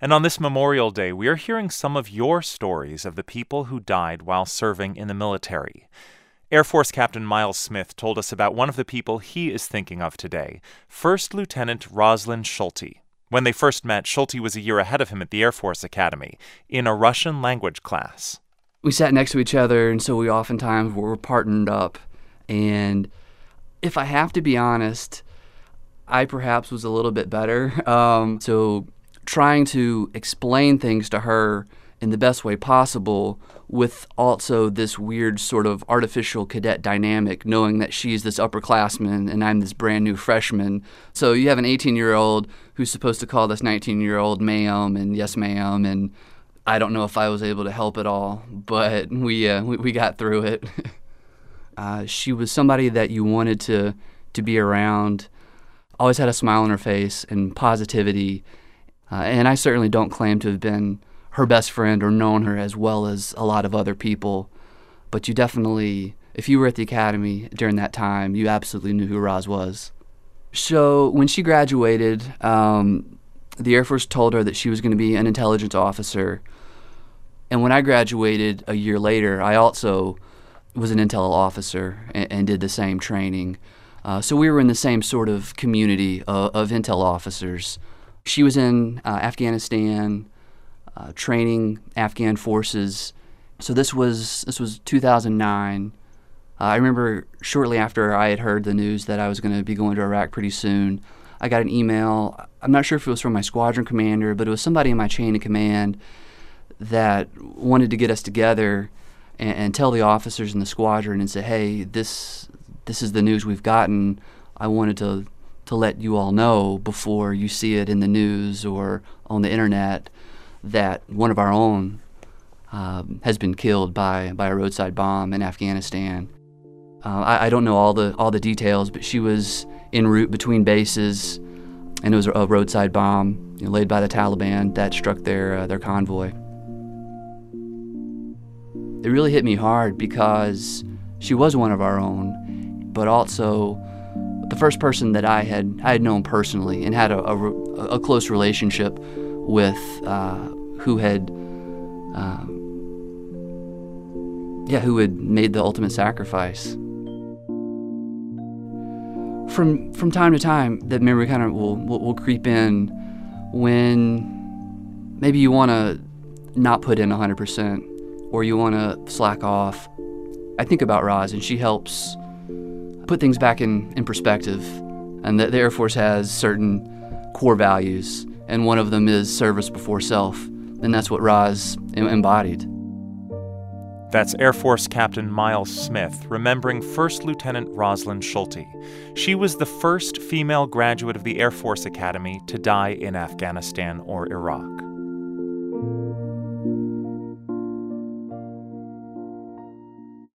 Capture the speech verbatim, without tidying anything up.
And on this Memorial Day, we are hearing some of your stories of the people who died while serving in the military. Air Force Captain Miles Smith told us about one of the people he is thinking of today, First Lieutenant Roslyn Schulte. When they first met, Schulte was a year ahead of him at the Air Force Academy in a Russian language class. We sat next to each other, and so we oftentimes were partnered up. And if I have to be honest, I perhaps was a little bit better. Um, so trying to explain things to her in the best way possible with also this weird sort of artificial cadet dynamic, knowing that she's this upperclassman and I'm this brand new freshman. So you have an eighteen-year-old who's supposed to call this nineteen-year-old ma'am and yes ma'am, and I don't know if I was able to help at all, but we uh, we, we got through it. uh, she was somebody that you wanted to to be around, always had a smile on her face and positivity, uh, and I certainly don't claim to have been her best friend or known her as well as a lot of other people, but you definitely, if you were at the academy during that time, you absolutely knew who Roz was. So when she graduated, um, the Air Force told her that she was going to be an intelligence officer, and when I graduated a year later, I also was an intel officer and, and did the same training. Uh, so we were in the same sort of community of, of intel officers. She was in uh, Afghanistan, Uh, training Afghan forces. So this was this was two thousand nine. Uh, I remember shortly after I had heard the news that I was going to be going to Iraq pretty soon, I got an email. I'm not sure if it was from my squadron commander, but it was somebody in my chain of command that wanted to get us together and, and tell the officers in the squadron and say, hey, this this is the news we've gotten. I wanted to, to let you all know before you see it in the news or on the internet that one of our own uh, has been killed by, by a roadside bomb in Afghanistan. Uh, I, I don't know all the all the details, but she was en route between bases, and it was a roadside bomb, you know, laid by the Taliban that struck their uh, their convoy. It really hit me hard because she was one of our own, but also the first person that I had I had known personally and had a, a, a close relationship with, uh, who had, um, yeah, who had made the ultimate sacrifice. From from time to time, that memory kind of will, will will creep in when maybe you want to not put in one hundred percent or you want to slack off. I think about Roz, and she helps put things back in, in perspective, and that the Air Force has certain core values, and one of them is service before self, and that's what Roz embodied. That's Air Force Captain Miles Smith remembering First Lieutenant Roslyn Schulte. She was the first female graduate of the Air Force Academy to die in Afghanistan or Iraq.